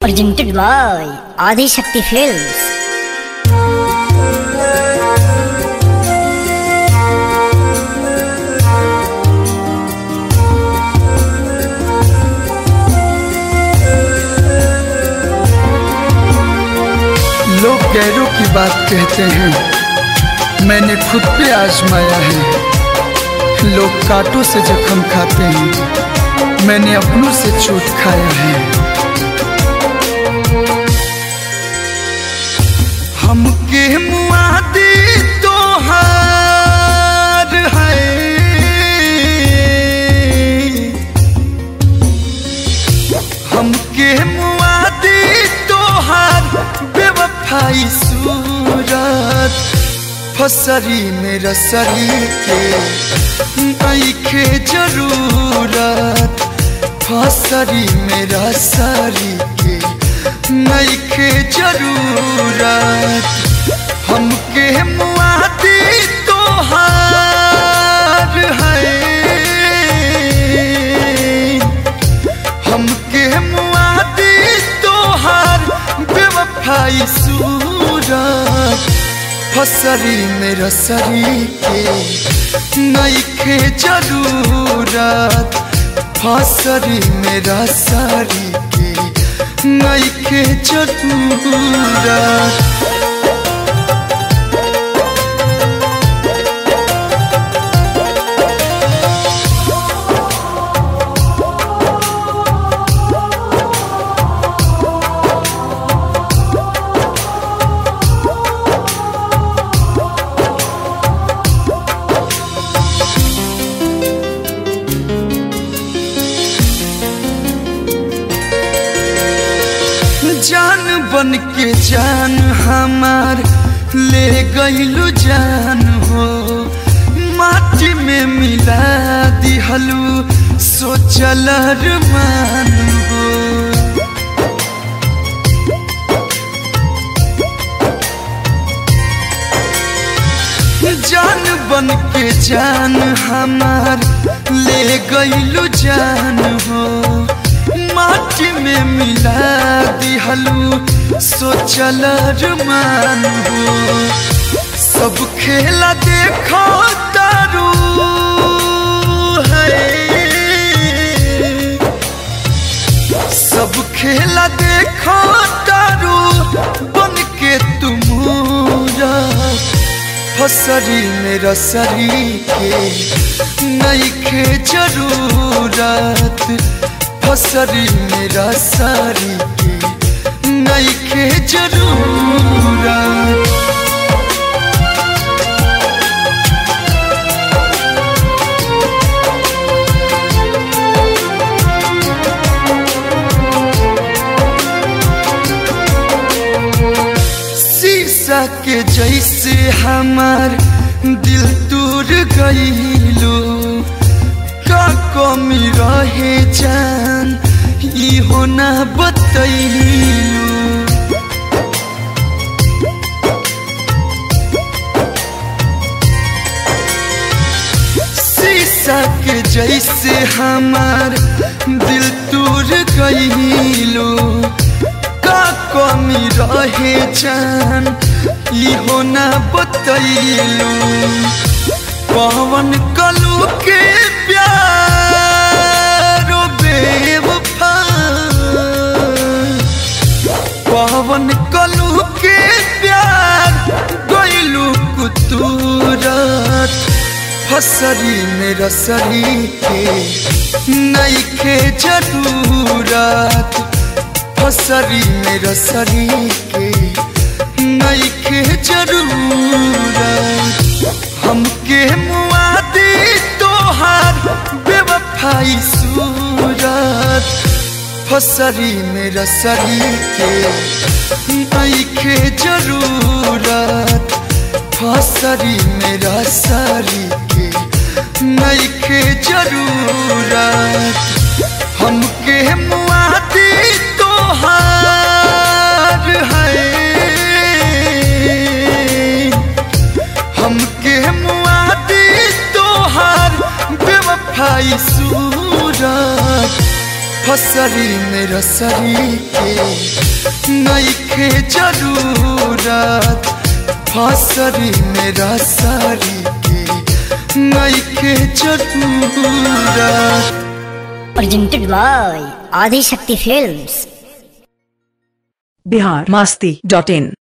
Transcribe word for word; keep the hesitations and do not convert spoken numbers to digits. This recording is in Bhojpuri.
Presented by Adi Shakti Films. लोग गैरों की बात कहते हैं, मैंने खुद पे आजमाया है। लोग कांटों से जख्म खाते हैं, मैंने अपनों से चोट खाया है। हमके मुआदी तो हार है, हमके मुआदी तो हार बेवफाई सूरत फसरी मेरा सरी के आँखे जरूरत फसरी मेरा सरी के नइखे जरूरत। हमके मुआदी तो हार है, हमके मुआदी तो हार बेवफाई सूरत फसरी मेरा सरी के नइखे जरूरत फसरी मेरा सरी के नइखे जरूरत। जान बन के जान हमार ले गईलू जान हो, माटी में मिला दिहलू सोचल अरमान हो। जान बन के जान हमार ले गईलू जान हो, माटी में मिला दिहलू सोचल अरमान हो। सब खेला देखो तारू है, सब खेला देखो तारू बन के तुम फसरी मेरा सरी के नइखे जरूरत फसरी मेरा सारी के नइखे जरूरत। शीशा के जैसे हमार दिल दूर गईलू, का कमी रहे जान इहो ना बतैलू। शीशा के जैसे हमार दिल दूर गईलू, का कमी रहे जान इहो ना बतैलू। पवन कलू के प्यारो बेवफा, पवन कलू के प्यार गईलू कुतूरत फसरी मेरा सरी के नइखे जरूरत फसरी मेरा सरी के नइखे जरूरत। हमके मुआदी तो हार बेवफाई सूरत फसरी मेरा सरी के नइखे जरूरत फसरी मेरा सरी के नइखे जरूरत। हमके मुआदी तो हार है, हमके मुआदी तो हार बेवफाई सूरत फसरी मेरा सरी के नइखे जरूरत, फसरी मेरा सरी के नइखे जरूरत। Presented by Adi Shakti Films. Bihar Masti dot in.